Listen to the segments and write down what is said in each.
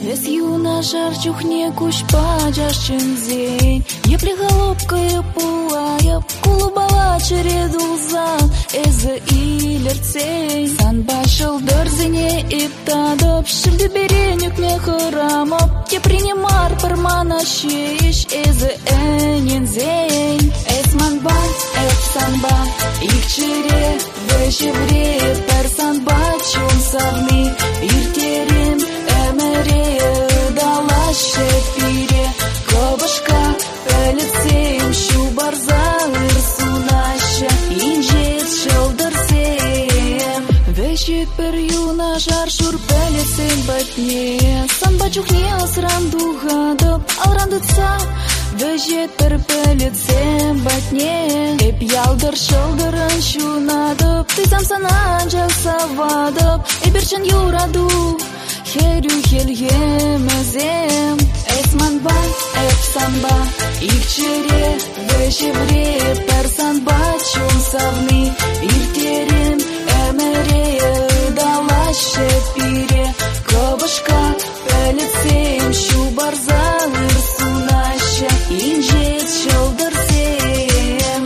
Вес юна жар чухне куш падяш чензень. Епле голубкая пулая, кулубала чередулзан, эзы илерцень. Сан башыл дырзыне иптадып, шилді беренюк ме хырамып, те принимар пармана шиш, эзы энензень. Эсманба, эпсанба, их чере, вешевре, персанба, чун савны, иртерем, эмере, дала шепире, кобышка, пелецем, шубарза, ырсунаша, инжет шылдырсем. Вешет пер юна жар шур пелецем батне, санба чухне асран духадып, алрандыца, вешет пер пелецем батне. Эп ялдыр шылдырын шунадып, ты сам санан жасавадып, эберчен юраду, херю хельемезем. Эсманба, эпсанба, их чере, вешевре, персанба, чун савны, иртерем, эмере, дала шепире, кобышка, пелецем, шубарза, ырсунаша, инжет шылдырсем.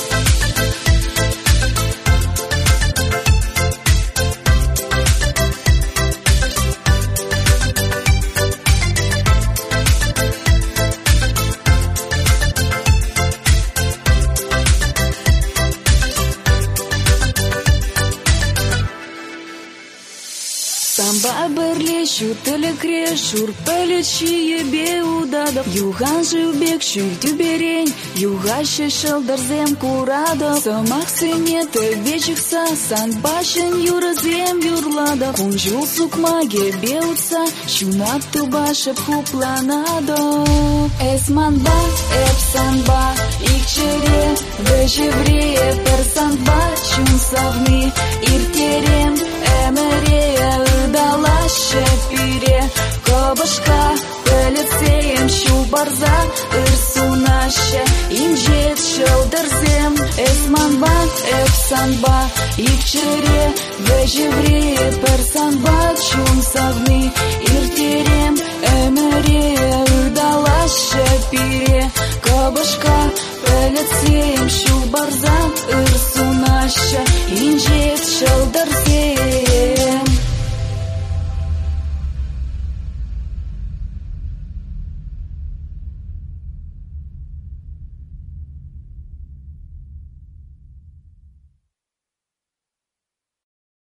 Самба берле шутылы креш, шурпелет шиебе удадып, юган жубек шультю берень, югаще шылдырзем курадып. Самах сыне төвечікса, санбашын юрызем юрладып, кунжул сукмаге беутса, шунат тубашып хупланадып. Эсманба, эпсанба, их чере, вешевре, персанба, чун савны, иртерем, эмере, дала шепире, кобышка, пелецем, шубарза, ырсунаша, инжет шылдырзем. Эсманба, эпсанба, их чере, вешевре, персанба, чун савны, иртерем, эмере, дала шепире, кобышка, пелецем, шубарза, ырсунаша, инжет шылдырзем.